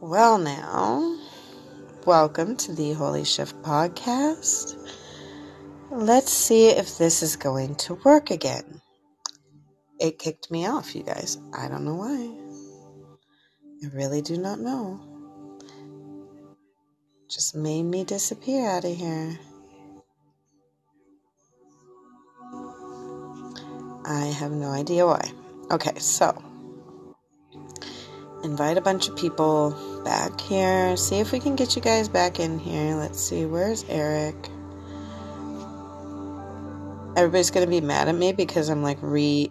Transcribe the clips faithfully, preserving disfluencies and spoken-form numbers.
Well, now, welcome to the Holy Shift podcast. Let's see if this is going to work again. It kicked me off, you guys. I don't know why. I really do not know. Just made me disappear out of here. I have no idea why. Okay, so invite a bunch of people back here. See if we can get you guys back in here. Let's see, where's Eric? Everybody's going to be mad at me because I'm like re...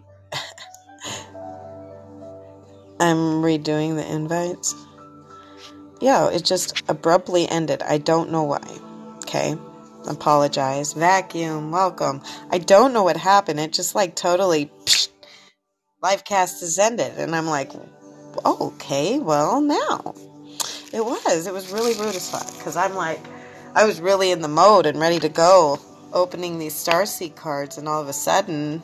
I'm redoing the invites. Yo, it just abruptly ended. I don't know why. Okay? Apologize. Vacuum, welcome. I don't know what happened. It just like totally... Psh, Livecast has ended. And I'm like, oh, okay, well, now. It was. It was really rude as fuck. Because I'm like, I was really in the mode and ready to go. Opening these Starseed cards. And all of a sudden,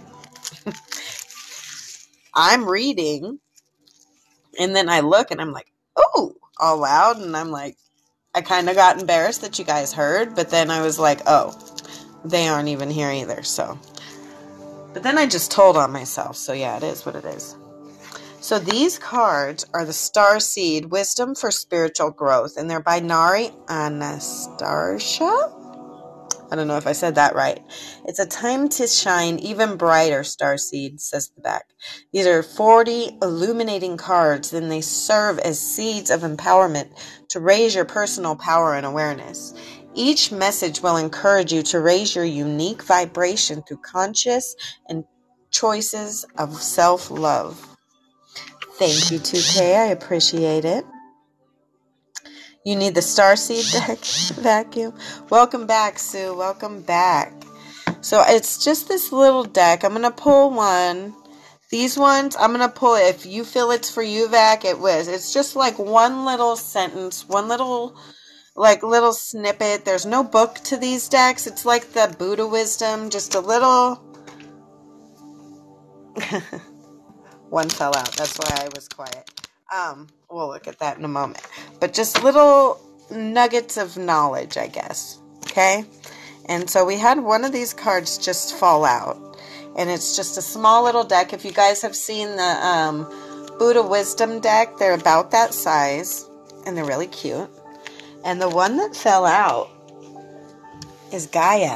I'm reading. And then I look and I'm like, oh, all loud. And I'm like, I kind of got embarrassed that you guys heard. But then I was like, oh, they aren't even here either. So, but then I just told on myself. So yeah, it is what it is. So these cards are the Starseed Wisdom for Spiritual Growth. And they're by Nari Anastasia. I don't know if I said that right. It's a time to shine even brighter, Starseed, says the back. These are forty illuminating cards, and they serve as seeds of empowerment to raise your personal power and awareness. Each message will encourage you to raise your unique vibration through conscious and choices of self-love. Thank you, two K. I appreciate it. You need the Starseed deck vacuum. Welcome back, Sue. Welcome back. So it's just this little deck. I'm going to pull one. These ones, I'm going to pull it. If you feel it's for you, Vac, it was. It's just like one little sentence, one little, like, little snippet. There's no book to these decks. It's like the Buddha wisdom. Just a little... One fell out. That's why I was quiet. Um, we'll look at that in a moment. But just little nuggets of knowledge, I guess. Okay? And so we had one of these cards just fall out. And it's just a small little deck. If you guys have seen the um, Buddha Wisdom deck, they're about that size. And they're really cute. And the one that fell out is Gaia.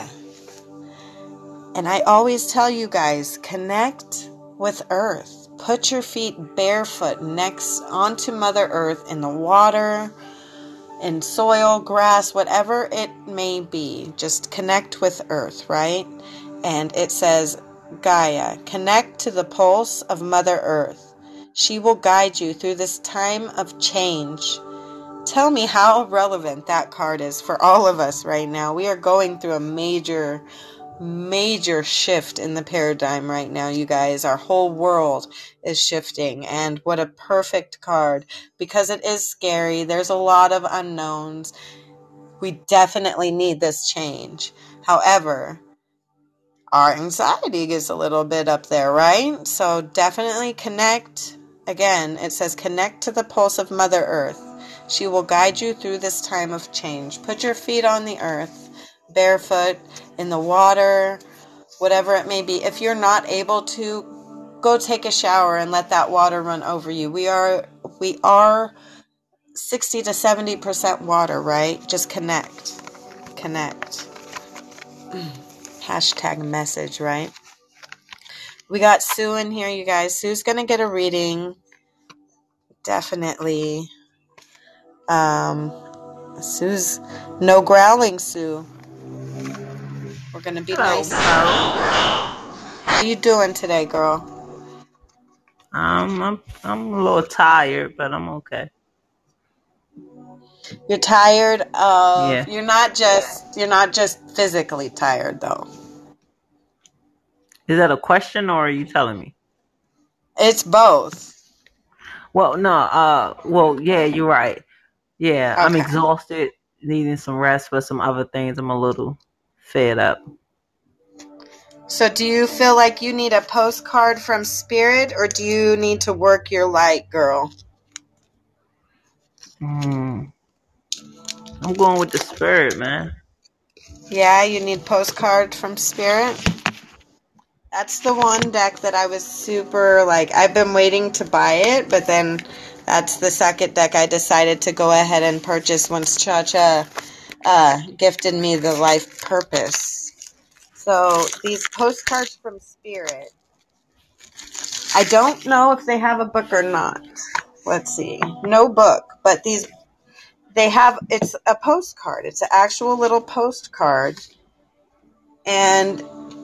And I always tell you guys, connect with Earth. Put your feet barefoot next onto Mother Earth in the water, in soil, grass, whatever it may be. Just connect with Earth, right? And it says, Gaia, connect to the pulse of Mother Earth. She will guide you through this time of change. Tell me how relevant that card is for all of us right now. We are going through a major major shift in the paradigm right now, you guys. Our whole world is shifting, and what a perfect card, because it is scary. There's a lot of unknowns. We definitely need this change. However, our anxiety gets a little bit up there, right? So definitely connect. Again, it says connect to the pulse of Mother Earth. She will guide you through this time of change. Put your feet on the earth, barefoot, in the water, whatever it may be. If you're not able to, go take a shower and let that water run over you. We are we are sixty to seventy percent water, right? Just connect. Connect. Hashtag message, right? We got Sue in here, you guys. Sue's going to get a reading. Definitely. Um, Sue's no growling, Sue. We're going to be Hello, nice. hello. How you doing today, girl? Um, I'm I'm a little tired, but I'm okay. You're tired of Yeah. you're not just you're not just physically tired though. Is that a question or are you telling me? It's both. Well, no. Uh, well, yeah, you're right. Yeah, I'm Okay. exhausted, needing some rest, but some other things I'm a little fed up. So do you feel like you need a postcard from Spirit, or do you need to work your light, girl? Mm, I'm going with the spirit, man. Yeah, you need postcard from Spirit. That's the one deck that I was super, like, I've been waiting to buy it, but then that's the second deck I decided to go ahead and purchase once Cha-Cha uh, gifted me the Life Purpose. So these postcards from Spirit, I don't know if they have a book or not. Let's see. No book, but these, they have, it's a postcard. It's an actual little postcard. And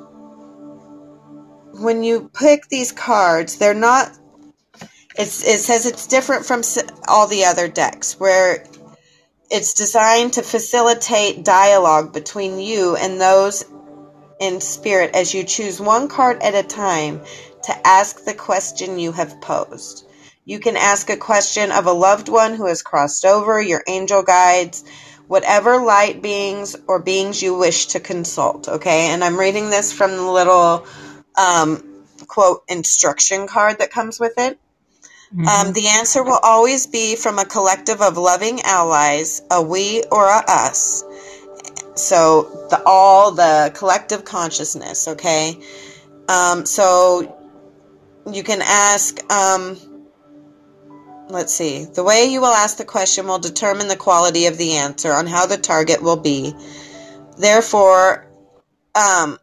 when you pick these cards, they're not, it's, it says it's different from all the other decks, where it's designed to facilitate dialogue between you and those in spirit as you choose one card at a time to ask the question you have posed. You can ask a question of a loved one who has crossed over, your angel guides, whatever light beings or beings you wish to consult, okay? And I'm reading this from the little um, quote instruction card that comes with it. Mm-hmm. Um, the answer will always be from a collective of loving allies, a we or a us. So the all the collective consciousness, okay? Um, so you can ask, um, let's see. The way you will ask the question will determine the quality of the answer on how the target will be. Therefore, um,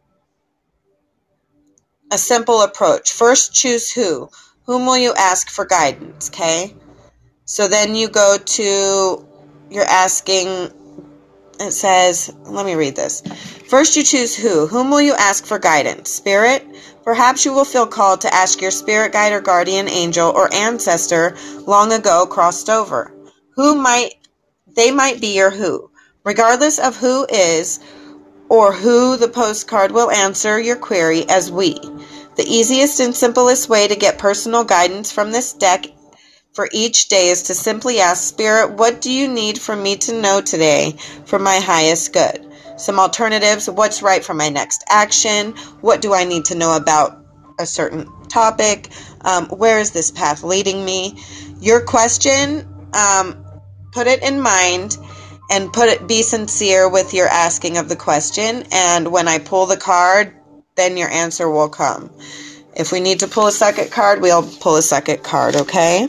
a simple approach. First, choose who. Whom will you ask for guidance, okay? So then you go to, you're asking, it says, let me read this. First you choose who. Whom will you ask for guidance? Spirit? Perhaps you will feel called to ask your spirit guide or guardian angel or ancestor long ago crossed over. Who might, they might be your who. Regardless of who is or who, the postcard will answer your query as we. The easiest and simplest way to get personal guidance from this deck for each day is to simply ask Spirit, what do you need for me to know today for my highest good? Some alternatives, what's right for my next action? What do I need to know about a certain topic? Um, where is this path leading me? Your question, um, put it in mind and put it, be sincere with your asking of the question. And when I pull the card, then your answer will come. If we need to pull a second card, we'll pull a second card, okay?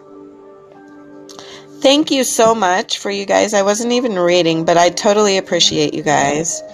Thank you so much for you guys. I wasn't even reading, but I totally appreciate you guys.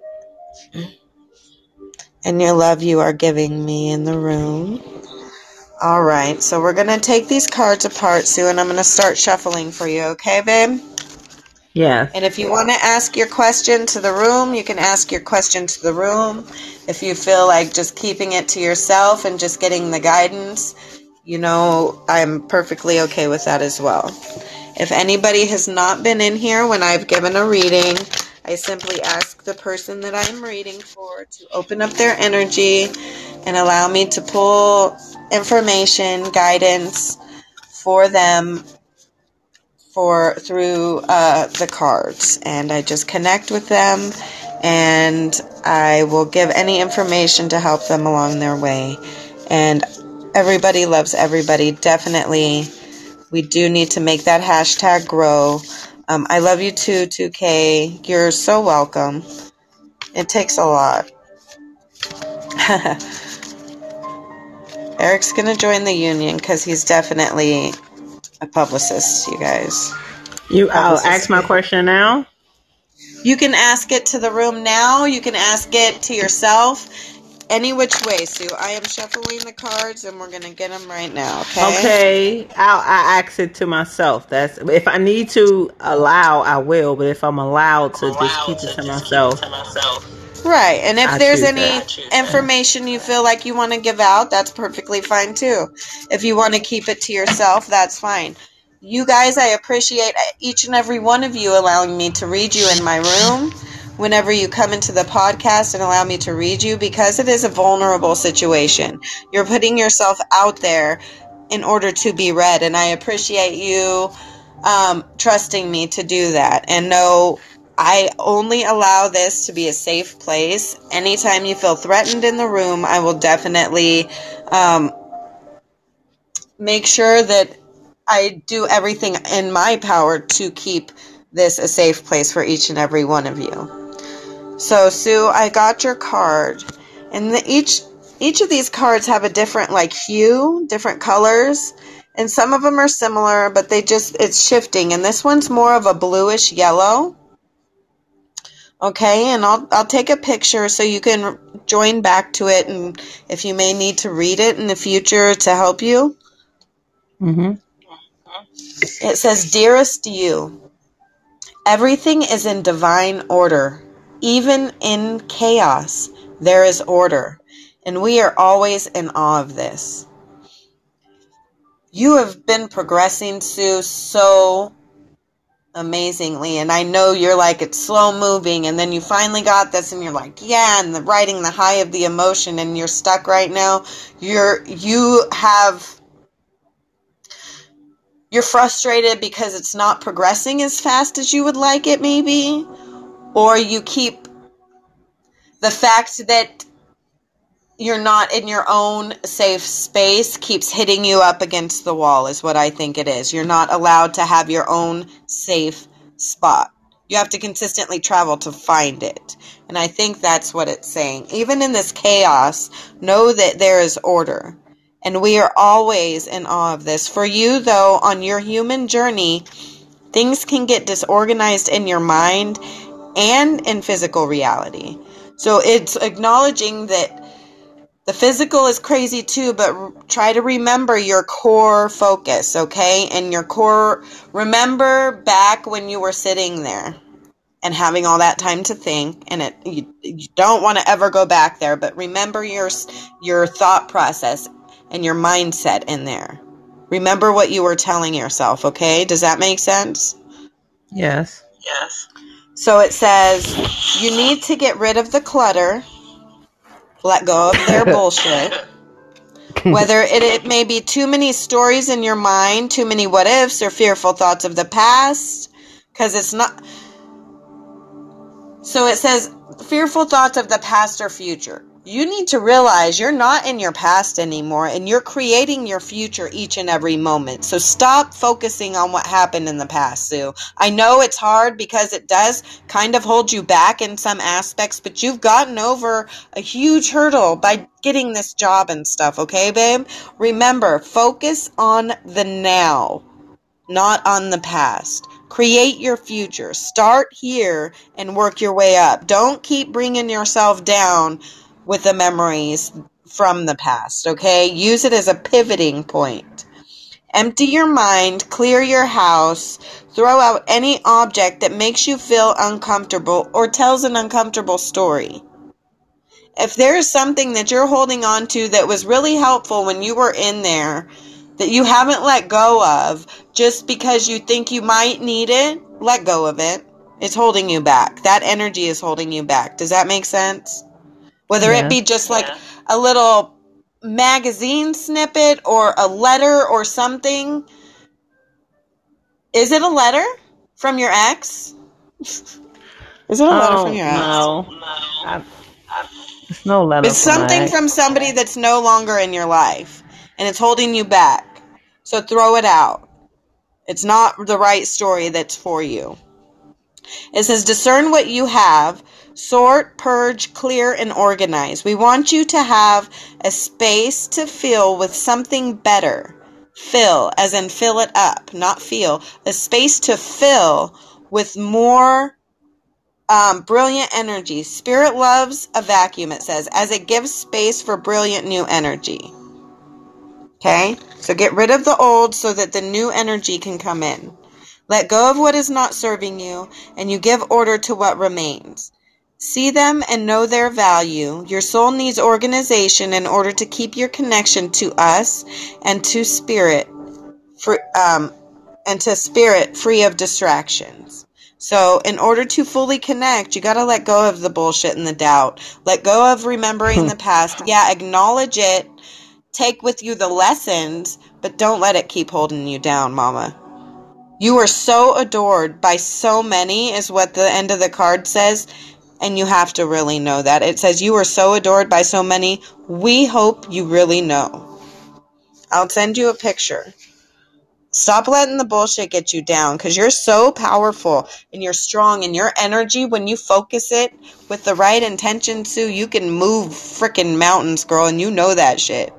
And your love you are giving me in the room. All right, so we're going to take these cards apart, Sue, and I'm going to start shuffling for you, okay, babe? Yes. And if you want to ask your question to the room, you can ask your question to the room. If you feel like just keeping it to yourself and just getting the guidance, you know, I'm perfectly okay with that as well. If anybody has not been in here when I've given a reading, I simply ask the person that I'm reading for to open up their energy and allow me to pull information, guidance for them for through uh, the cards. And I just connect with them, and I will give any information to help them along their way. And everybody loves everybody, definitely. We do need to make that hashtag grow. Um, I love you too, two K. You're so welcome. It takes a lot. Eric's going to join the union because he's definitely a publicist, you guys. You, I'll Publicist. ask my question now. You can ask it to the room now. You can ask it to yourself. Any which way, Sue. I am shuffling the cards, and we're going to get them right now, okay? Okay, I'll I ask it to myself. That's if I need to allow, I will. But if I'm allowed to just keep it to myself, right. And if I there's choose any that. information you feel like you want to give out, that's perfectly fine too. If you want to keep it to yourself, that's fine. You guys, I appreciate each and every one of you allowing me to read you in my room whenever you come into the podcast and allow me to read you, because it is a vulnerable situation. You're putting yourself out there in order to be read, and I appreciate you um, trusting me to do that. And know I only allow this to be a safe place. Anytime you feel threatened in the room, I will definitely um, make sure that I do everything in my power to keep this a safe place for each and every one of you. So, Sue, I got your card, and the, each each of these cards have a different like hue, different colors, and some of them are similar, but they just it's shifting. And this one's more of a bluish yellow. Okay, and I'll I'll take a picture so you can join back to it, and if you may need to read it in the future to help you. Mm-hmm. It says, "Dearest you, everything is in divine order. Even in chaos, there is order, and we are always in awe of this. You have been progressing, Sue, so amazingly, and I know you're like, it's slow moving, and then you finally got this, and you're like, yeah, and the riding the high of the emotion, and you're stuck right now. You're, you have... You're frustrated because it's not progressing as fast as you would like it, maybe. Or you keep the fact that you're not in your own safe space keeps hitting you up against the wall is what I think it is. You're not allowed to have your own safe spot. You have to consistently travel to find it. And I think that's what it's saying. Even in this chaos, know that there is order. And we are always in awe of this. For you, though, on your human journey, things can get disorganized in your mind and in physical reality. So it's acknowledging that the physical is crazy too, but try to remember your core focus, okay? And your core, remember back when you were sitting there and having all that time to think, and it you, you don't want to ever go back there, but remember your your thought process and your mindset in there. Remember what you were telling yourself, okay? Does that make sense? Yes. Yes. So it says, you need to get rid of the clutter, let go of their bullshit. Whether it, it may be too many stories in your mind, too many what ifs, or fearful thoughts of the past, because it's not... So it says, fearful thoughts of the past or future. You need to realize you're not in your past anymore, and you're creating your future each and every moment. So stop focusing on what happened in the past, Sue. I know it's hard because it does kind of hold you back in some aspects, but you've gotten over a huge hurdle by getting this job and stuff, okay, babe? Remember, focus on the now, not on the past. Create your future. Start here and work your way up. Don't keep bringing yourself down with the memories from the past, okay? Use it as a pivoting point. Empty your mind, clear your house, throw out any object that makes you feel uncomfortable or tells an uncomfortable story. If there's something that you're holding on to that was really helpful when you were in there, that you haven't let go of, just because you think you might need it, let go of it. It's holding you back. That energy is holding you back. Does that make sense? Whether Yeah. it be just like a little magazine snippet or a letter or something. Is it a letter from your ex? Is it a letter from Oh your ex? no. I, it's no letter It's from my something ex. from somebody that's no longer in your life, and it's holding you back. So throw it out. It's not the right story that's for you. It says, discern what you have, sort, purge, clear, and organize. We want you to have a space to fill with something better. Fill, as in fill it up, not feel. A space to fill with more um, brilliant energy. Spirit loves a vacuum, it says, as it gives space for brilliant new energy. Okay? So get rid of the old so that the new energy can come in. Let go of what is not serving you, and you give order to what remains. See them and know their value. Your soul needs organization in order to keep your connection to us and to spirit, for, um, and to spirit free of distractions. So in order to fully connect, you got to let go of the bullshit and the doubt. Let go of remembering the past. Yeah, acknowledge it. Take with you the lessons, but don't let it keep holding you down, mama. You are so adored by so many, is what the end of the card says, and you have to really know that. It says, you are so adored by so many. We hope you really know. I'll send you a picture. Stop letting the bullshit get you down, because you're so powerful and you're strong, and your energy, when you focus it with the right intention, Sue, you can move freaking mountains, girl, and you know that shit.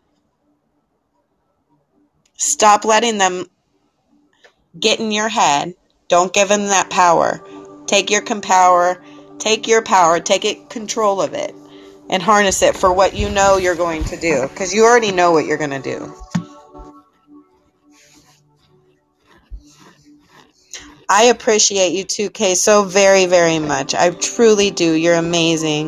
Stop letting them get in your head. Don't give them that power. Take your power, take your power, take it, control of it, and harness it for what you know you're going to do, because you already know what you're going to do. I appreciate you too, Kay, so very, very much. I truly do. You're amazing.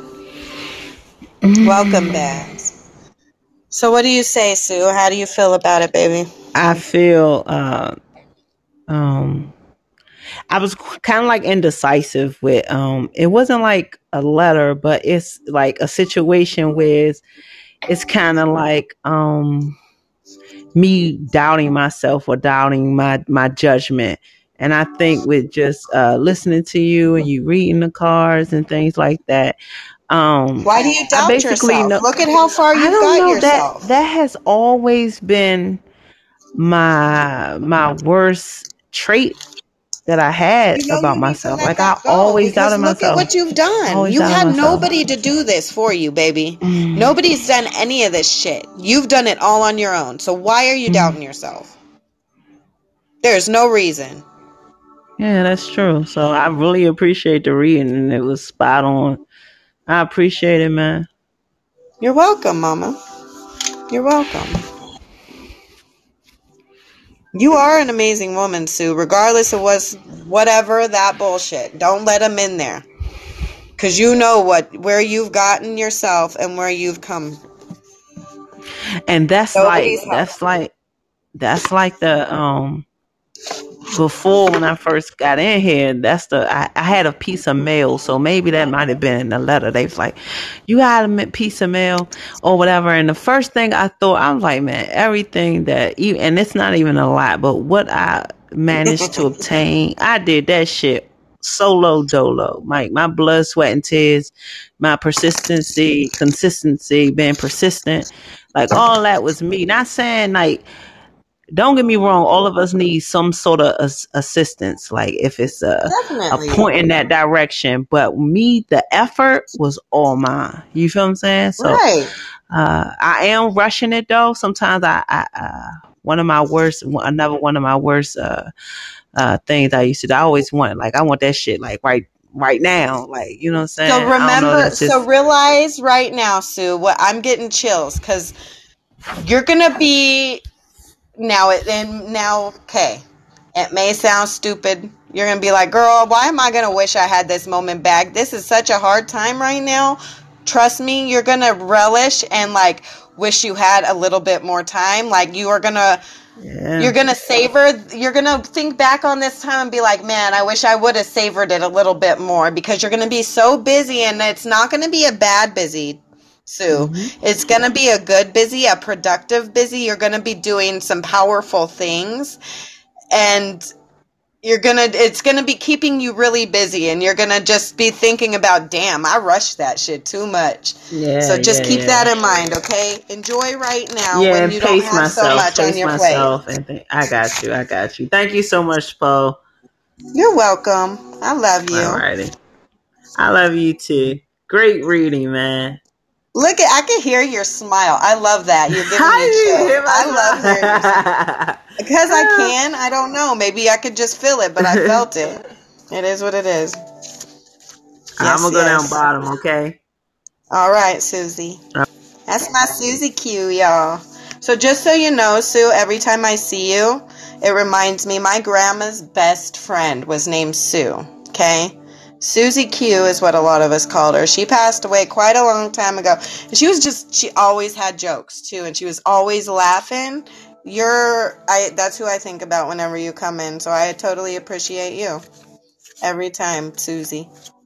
Welcome, Babs. So what do you say, Sue? How do you feel about it, baby? I feel uh, um I was kind of like indecisive with um it wasn't like a letter, but it's like a situation where it's, it's kind of like um me doubting myself or doubting my my judgment. And I think with just uh listening to you and you reading the cards and things like that, um Why do you I doubt basically yourself? know, Look at how far I you've don't got know, that yourself. that has always been my my worst trait that I had You know, about you need to myself. let Like I that go, always because doubted look at myself. what you've done. Always You doubted had myself. nobody to do this for you, baby. Mm, Nobody's done any of this shit. You've done it all on your own. So why are you mm. doubting yourself? There's no reason. Yeah, that's true. So I really appreciate the reading, and it was spot on. I appreciate it, man. You're welcome, Mama. You're welcome. You are an amazing woman, Sue, regardless of what's whatever that bullshit. Don't let them in there. Because you know what, where you've gotten yourself and where you've come. And that's Nobody's like helped that's you. like that's like the um before, when I first got in here, that's the I, I had a piece of mail, so maybe that might have been in the letter. They was like, "You got a piece of mail or whatever." And the first thing I thought, I was like, "Man, everything that," and it's not even a lot, but what I managed to obtain, I did that shit solo dolo. My my blood, sweat, and tears, my persistency, consistency, being persistent, like all that was me. Not saying like, don't get me wrong, all of us need some sort of as- assistance, like if it's a, a Definitely. point in that direction. But me, the effort was all mine. You feel what I'm saying? So Right. uh, I am rushing it though. Sometimes I, I uh, one of my worst, another one of my worst uh, uh, things I used to do, I always want, like, I want that shit like right right now. Like, you know what I'm So saying? I don't know. remember, That's so just, realize right now, Sue, what I'm getting chills, because you're going to be now, it and now, okay, it may sound stupid. You're going to be like, girl, why am I going to wish I had this moment back? This is such a hard time right now. Trust me, you're going to relish and like wish you had a little bit more time. Like you are going to, yeah. you're going to savor, you're going to think back on this time and be like, man, I wish I would have savored it a little bit more, because you're going to be so busy, and it's not going to be a bad busy, Sue. Mm-hmm. It's going to be a good busy, a productive busy. You're going to be doing some powerful things, and you're going to, it's going to be keeping you really busy, and you're going to just be thinking about, damn, I rushed that shit too much. Yeah, So just yeah, keep yeah. that in mind, okay? Enjoy right now Yeah, when and you don't pace have so myself, much on pace your plate. myself, and think, I got you, I got you. Thank you so much, Poe. You're welcome. I love you. Alrighty. I love you too. Great reading, man. Look at, I can hear your smile. I love that. You're giving How me did you chills. hear I love hearing your smile. myself? Because I can. I don't know. Maybe I could just feel it, but I felt it. It is what it is. I'm Yes, gonna go down yes. bottom, okay? All right, Susie. That's my Susie Q, y'all. So just so you know, Sue, every time I see you, it reminds me my grandma's best friend was named Sue, okay? Susie Q is what a lot of us called her. She passed away quite a long time ago. And she was just, she always had jokes, too, and she was always laughing. You're, I, that's who I think about whenever you come in, so I totally appreciate you. Every time, Susie.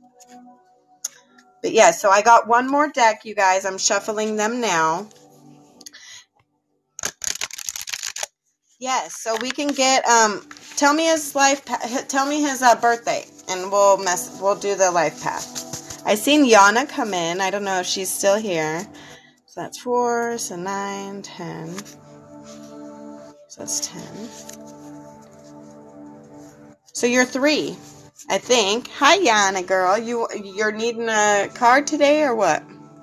But yeah, so I got one more deck, you guys. I'm shuffling them now. Yes, so we can get um tell me his life tell me his uh, birthday, and we'll mess we'll do the life path. I seen Yana come in. I don't know if she's still here. So that's four, so nine, ten. So that's ten. So you're three, I think. Hi, Yana girl. You you're needing a card today or what?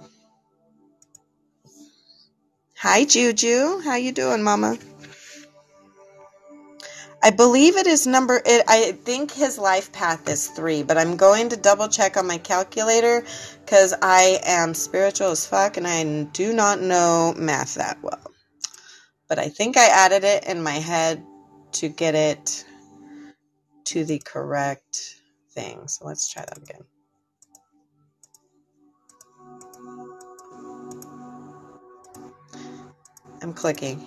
Hi, Juju. How you doing, Mama? I believe it is number. It, I think his life path is three, but I'm going to double check on my calculator because I am spiritual as fuck and I do not know math that well. But I think I added it in my head to get it to the correct thing. So let's try that again. I'm clicking.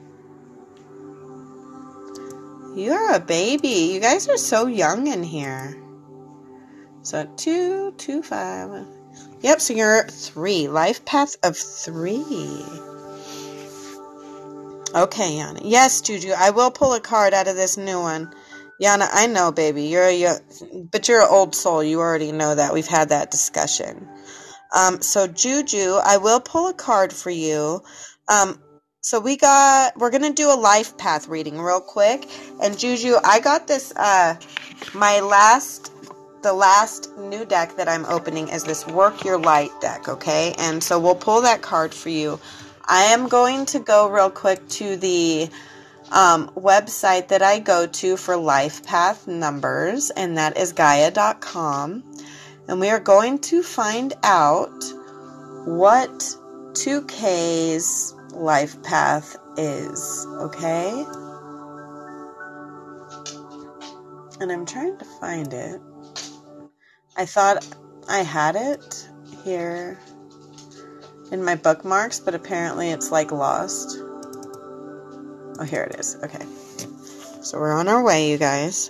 You're a baby. You guys are so young in here. So two, two, five. Yep, so you're three. Life path of three. Okay, Yana. Yes, Juju, I will pull a card out of this new one. Yana, I know, baby. You're a young, but you're an old soul. You already know that. We've had that discussion. Um, so Juju, I will pull a card for you. Um, so we got, we're going to do a life path reading real quick. And Juju, I got this, uh, my last, the last new deck that I'm opening is this Work Your Light deck, okay? And so we'll pull that card for you. I am going to go real quick to the um, website that I go to for life path numbers, and that is Gaia dot com. And we are going to find out what two K's life path is, okay? And I'm trying to find it. I thought I had it here in my bookmarks, but apparently it's like lost. Oh, here it is. Okay. So we're on our way, you guys.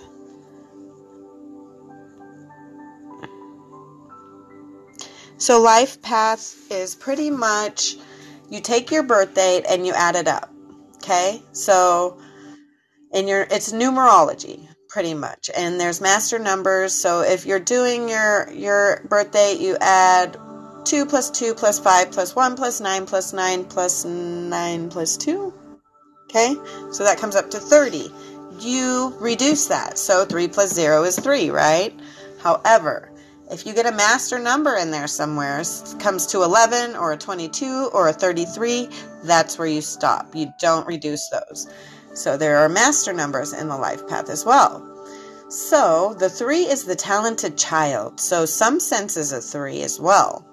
So life path is pretty much you take your birth date and you add it up. Okay? So in your it's numerology pretty much. And there's master numbers. So if you're doing your your birth date, you add two plus two plus five plus one plus nine plus nine plus nine plus two. Okay? So that comes up to thirty. You reduce that. So three plus zero is three, right? However, if you get a master number in there somewhere, it comes to eleven or a twenty-two or a thirty-three, that's where you stop. You don't reduce those. So there are master numbers in the life path as well. So the three is the talented child. So some senses of three as well.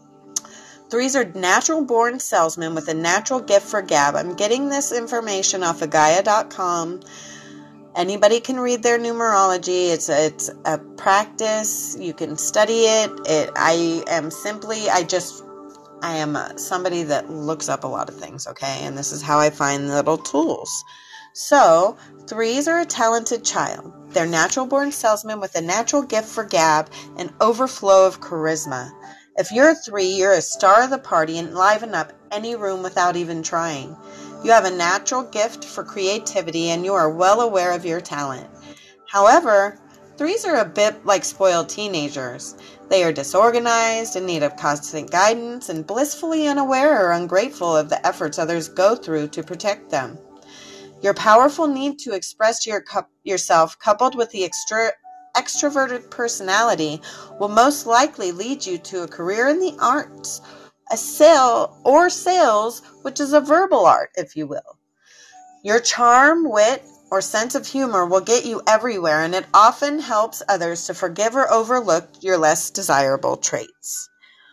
Threes are natural-born salesmen with a natural gift for gab. I'm getting this information off of Gaia dot com. Anybody can read their numerology. It's a, it's a practice. You can study it. It. I am simply, I just, I am a, somebody that looks up a lot of things, okay? And this is how I find little tools. So, threes are a talented child. They're natural-born salesmen with a natural gift for gab and overflow of charisma. If you're a three, you're a star of the party and liven up any room without even trying. You have a natural gift for creativity and you are well aware of your talent. However, threes are a bit like spoiled teenagers. They are disorganized, in need of constant guidance, and blissfully unaware or ungrateful of the efforts others go through to protect them. Your powerful need to express your, yourself, coupled with the extra, extroverted personality, will most likely lead you to a career in the arts, a sale or sales, which is a verbal art, if you will. Your charm, wit, or sense of humor will get you everywhere, and it often helps others to forgive or overlook your less desirable traits.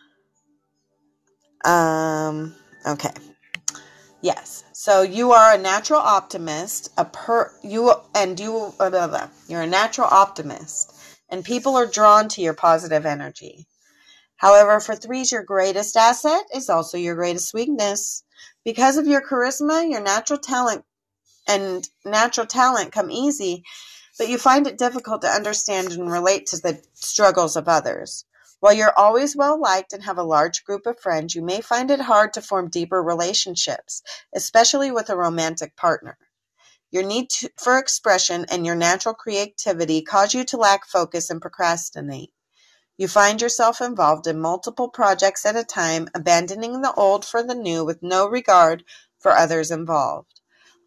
Um, okay. Yes. So you are a natural optimist, a per you and you blah, blah, blah. You're a natural optimist, and people are drawn to your positive energy. However, for threes, your greatest asset is also your greatest weakness. Because of your charisma, your natural talent and natural talent come easy, but you find it difficult to understand and relate to the struggles of others. While you're always well-liked and have a large group of friends, you may find it hard to form deeper relationships, especially with a romantic partner. Your need to, for expression and your natural creativity cause you to lack focus and procrastinate. You find yourself involved in multiple projects at a time, abandoning the old for the new with no regard for others involved.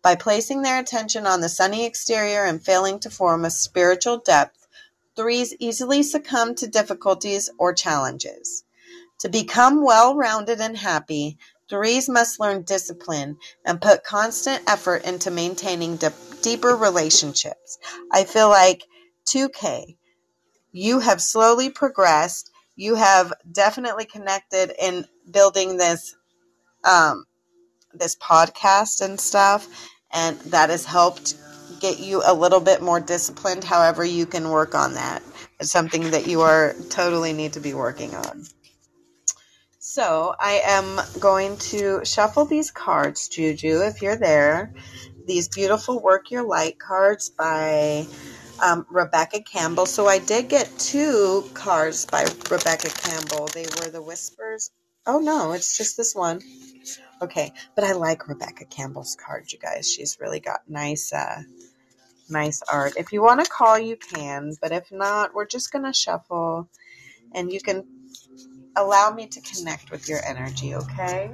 By placing their attention on the sunny exterior and failing to form a spiritual depth, threes easily succumb to difficulties or challenges. To become well-rounded and happy, threes must learn discipline and put constant effort into maintaining de- deeper relationships. I feel like two K, you have slowly progressed. You have definitely connected in building this um, this podcast and stuff, and that has helped get you a little bit more disciplined. However, you can work on that. It's something that you are totally need to be working on. So I am going to shuffle these cards, Juju, if you're there. These beautiful Work Your Light cards by um, Rebecca Campbell. So I did get two cards by Rebecca Campbell. They were the Whispers. Oh, no, it's just this one. Okay, but I like Rebecca Campbell's cards, you guys. She's really got nice, uh, nice art. If you want to call, you can. But if not, we're just going to shuffle. And you can allow me to connect with your energy, okay?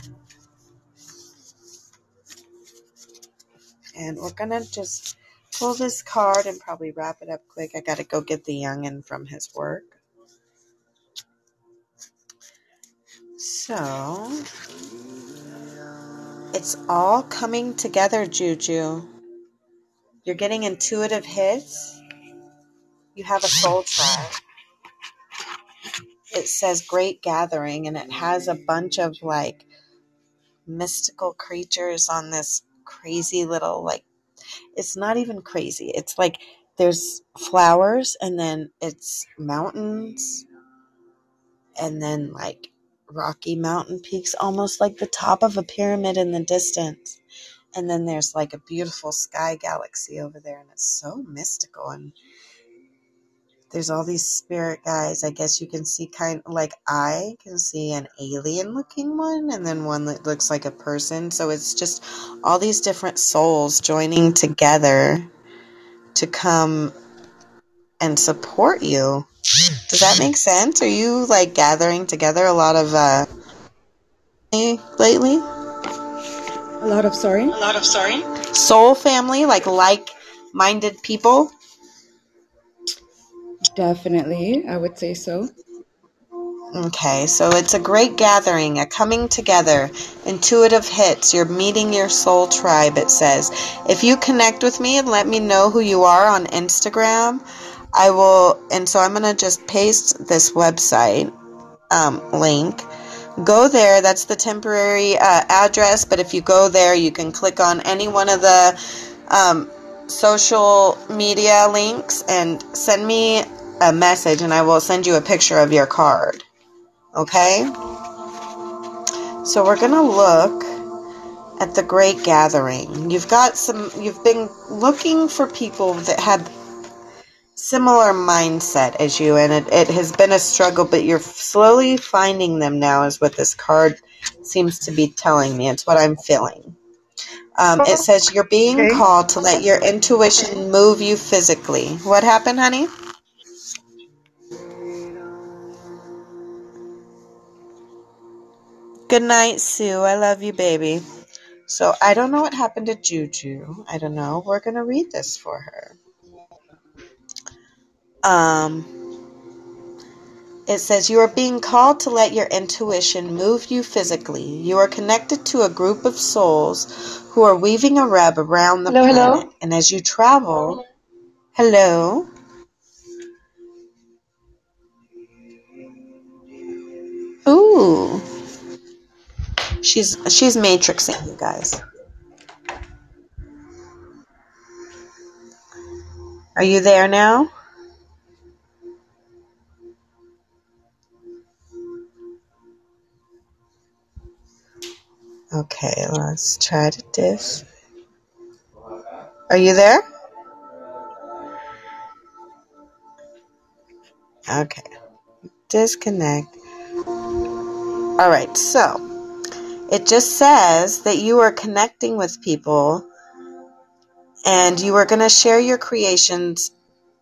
And we're going to just pull this card and probably wrap it up quick. I got to go get the youngin' from his work. So, it's all coming together, Juju. You're getting intuitive hits. You have a soul tribe. It says Great Gathering, and it has a bunch of, like, mystical creatures on this crazy little, like, it's not even crazy. It's like there's flowers, and then it's mountains, and then, like, rocky mountain peaks, almost like the top of a pyramid in the distance. And then there's, like, a beautiful sky galaxy over there, and it's so mystical. And there's all these spirit guys. I guess you can see kind of, like, I can see an alien-looking one, and then one that looks like a person. So it's just all these different souls joining together to come and support you. Does that make sense? Are you, like, gathering together a lot of, uh, lately? A lot of sorry? A lot of sorry? Soul family, like like-minded people? Definitely, I would say so. Okay, so it's a great gathering, a coming together, intuitive hits. You're meeting your soul tribe, it says. If you connect with me and let me know who you are on Instagram, I will, and so I'm going to just paste this website um, link. Go there. That's the temporary uh, address, but if you go there, you can click on any one of the um, social media links and send me a message, and I will send you a picture of your card. Okay? So we're going to look at the Great Gathering. You've got some, you've been looking for people that had similar mindset as you, and it, it has been a struggle, but you're slowly finding them now is what this card seems to be telling me. It's what I'm feeling. Um, it says you're being Okay. called to let your intuition move you physically. What happened, honey? Good night, Sue. I love you, baby. So I don't know what happened to Juju. I don't know. We're going to read this for her. Um, it says, you are being called to let your intuition move you physically. You are connected to a group of souls who are weaving a web around the Hello, planet. hello. And as you travel, hello, ooh, she's she's matrixing you guys. Are you there now? Okay, let's try to dis. Are you there? Okay, disconnect. All right, so it just says that you are connecting with people and you are going to share your creations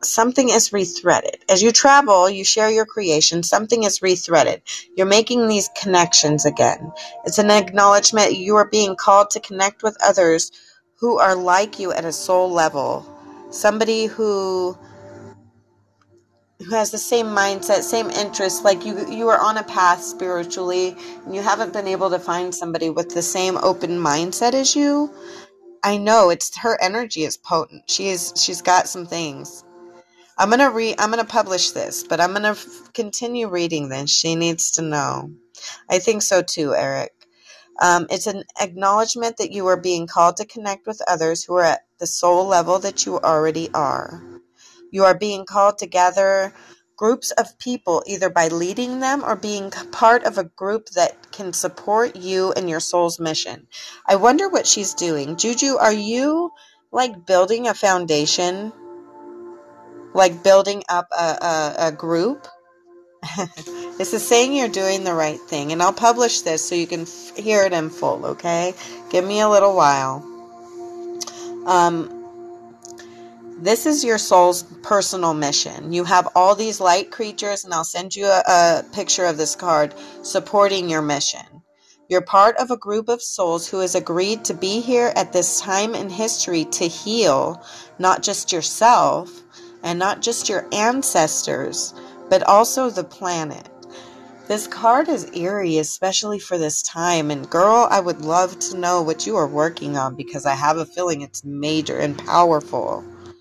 something is rethreaded. As you travel, you share your creation, something is rethreaded. You're making these connections again. It's an acknowledgement you are being called to connect with others who are like you at a soul level. Somebody who who has the same mindset, same interests, like you you are on a path spiritually, and you haven't been able to find somebody with the same open mindset as you. I know it's her energy is potent. She's she's got some things. I'm gonna read. I'm gonna publish this, but I'm gonna f- continue reading this. She needs to know. I think so too, Eric. Um, it's an acknowledgement that you are being called to connect with others who are at the soul level that you already are. You are being called to gather groups of people, either by leading them or being part of a group that can support you and your soul's mission. I wonder what she's doing. Juju, are you like building a foundation? Like building up a, a, a group? This is saying you're doing the right thing. And I'll publish this so you can f- hear it in full, okay? Give me a little while. Um... This is your soul's personal mission. You have all these light creatures, and I'll send you a, a picture of this card supporting your mission. You're part of a group of souls who has agreed to be here at this time in history to heal not just yourself and not just your ancestors, but also the planet. This card is eerie, especially for this time. And girl, I would love to know what you are working on because I have a feeling it's major and powerful.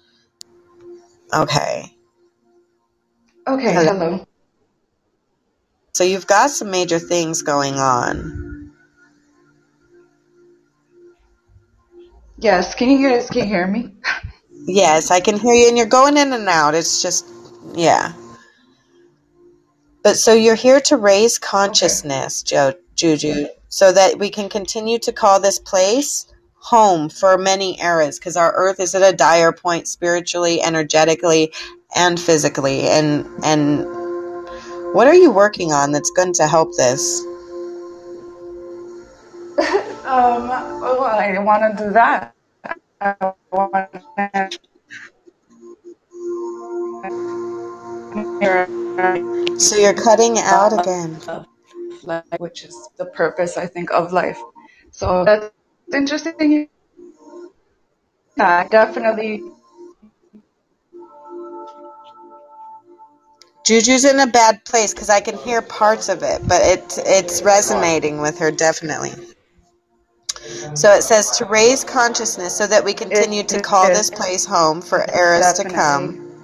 Okay. Okay, Hello. hello. So you've got some major things going on. Yes, can you guys can you hear me? Yes, I can hear you, and you're going in and out. It's just, yeah. But so you're here to raise Okay. consciousness, jo- Juju, so that we can continue to call this place home for many eras, because our Earth is at a dire point spiritually, energetically, and physically. And and what are you working on that's going to help this? um, well, I want to do that. I want to hear So you're cutting out love, again. life, which is the purpose, I think, of life. So that's interesting. Yeah, definitely. Juju's in a bad place because I can hear parts of it, but it, it's resonating with her definitely. So it says to raise consciousness so that we It continue to call is this place home for eras to definitely. come.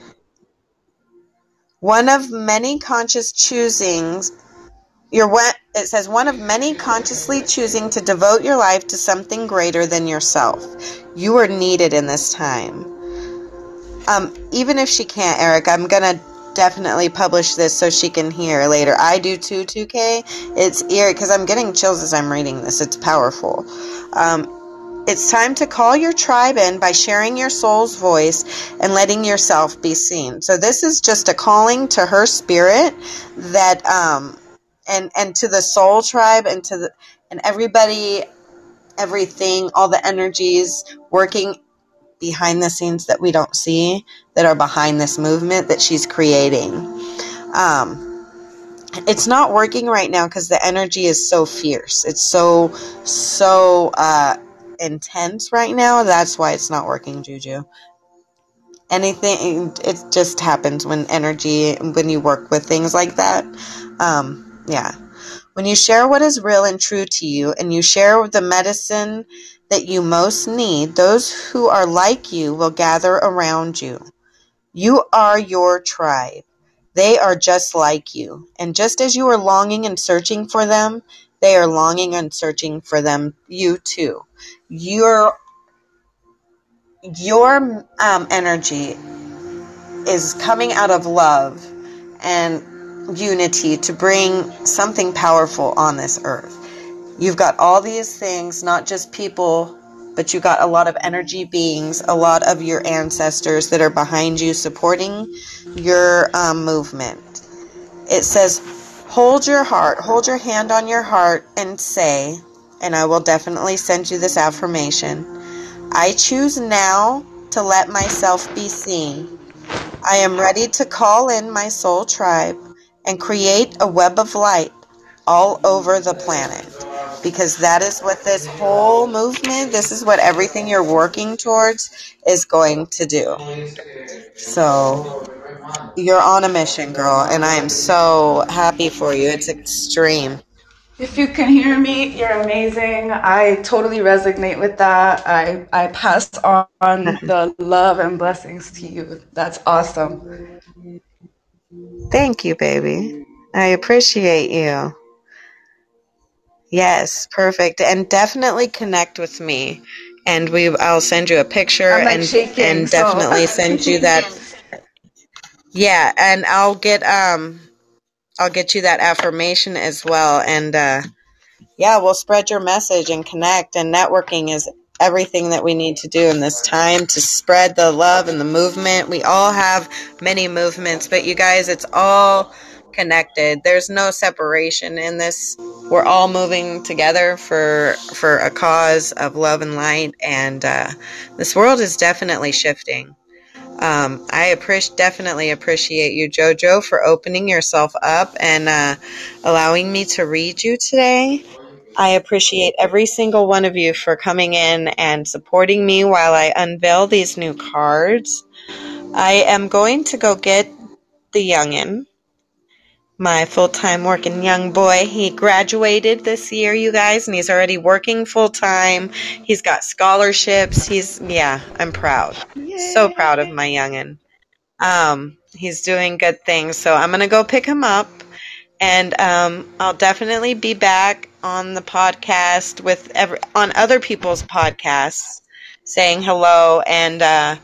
One of many conscious choosings, you're one, it says one of many consciously choosing to devote your life to something greater than yourself. You are needed in this time. Um, even if she can't, Eric, I'm gonna definitely publish this so she can hear later. I do too, two K. It's eerie because I'm getting chills as I'm reading this. It's powerful. Um, it's time to call your tribe in by sharing your soul's voice and letting yourself be seen. So this is just a calling to her spirit that, um, and and to the soul tribe and to the and everybody, everything, all the energies working behind the scenes that we don't see that are behind this movement that she's creating. Um, it's not working right now because the energy is so fierce. It's so, so uh, intense right now. That's why it's not working, Juju. Anything, it just happens when energy, when you work with things like that. Um, yeah. When you share what is real and true to you, and you share the medicine that you most need, those who are like you will gather around you. You are your tribe. They are just like you. And just as you are longing and searching for them, they are longing and searching for them, you too. Your, your um, energy is coming out of love and unity to bring something powerful on this earth. You've got all these things, not just people, but you got a lot of energy beings, a lot of your ancestors that are behind you supporting your um, movement. It says, hold your heart, hold your hand on your heart and say, and I will definitely send you this affirmation, I choose now to let myself be seen. I am ready to call in my soul tribe and create a web of light all over the planet. Because that is what this whole movement, this is what everything you're working towards is going to do. So you're on a mission, girl, and I am so happy for you. It's extreme. If you can hear me, you're amazing. I totally resonate with that. I, I pass on the love and blessings to you. That's awesome. Thank you, baby. I appreciate you. Yes, perfect. And definitely connect with me. And we I'll send you a picture I'm like and shaking, and so. definitely send you that. Yeah, and I'll get um I'll get you that affirmation as well. And uh yeah, we'll spread your message and connect, and networking is everything that we need to do in this time to spread the love and the movement. We all have many movements, but you guys, it's all connected. There's no separation in this. We're all moving together for for a cause of love and light, and uh, this world is definitely shifting. Um, I appreci- definitely appreciate you, Jojo, for opening yourself up and uh, allowing me to read you today. I appreciate every single one of you for coming in and supporting me while I unveil these new cards. I am going to go get the youngin', my full-time working young boy. He graduated this year, you guys, and he's already working full-time. He's got scholarships. He's, yeah, I'm proud. So proud of my youngin'. Um, he's doing good things, so I'm going to go pick him up. And um, I'll definitely be back on the podcast with every, on other people's podcasts saying hello. And uh,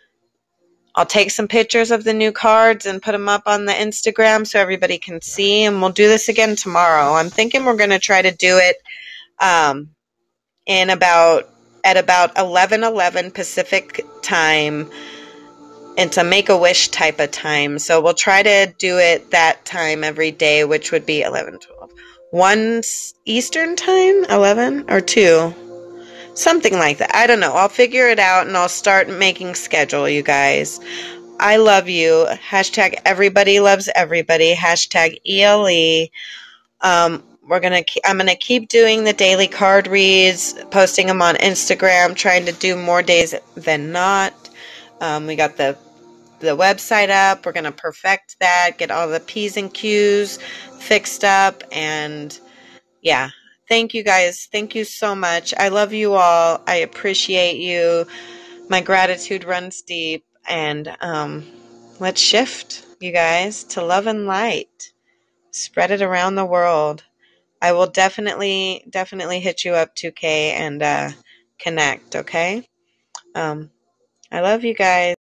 I'll take some pictures of the new cards and put them up on the Instagram so everybody can see. And we'll do this again tomorrow. I'm thinking we're going to try to do it um, in about at about eleven eleven Pacific time. It's a Make-A-Wish type of time. So we'll try to do it that time every day, which would be eleven, twelve. one Eastern time? eleven or two? Something like that. I don't know. I'll figure it out and I'll start making schedule, you guys. I love you. Hashtag everybody loves everybody. Hashtag E L E. Um, we're gonna. I'm gonna keep doing the daily card reads, posting them on Instagram, trying to do more days than not. Um, we got the the website up. We're going to perfect that, get all the P's and Q's fixed up. And yeah, thank you guys. Thank you so much. I love you all. I appreciate you. My gratitude runs deep. And um, let's shift, you guys, to love and light. Spread it around the world. I will definitely, definitely hit you up, two K, and uh, connect, okay? Um, I love you guys.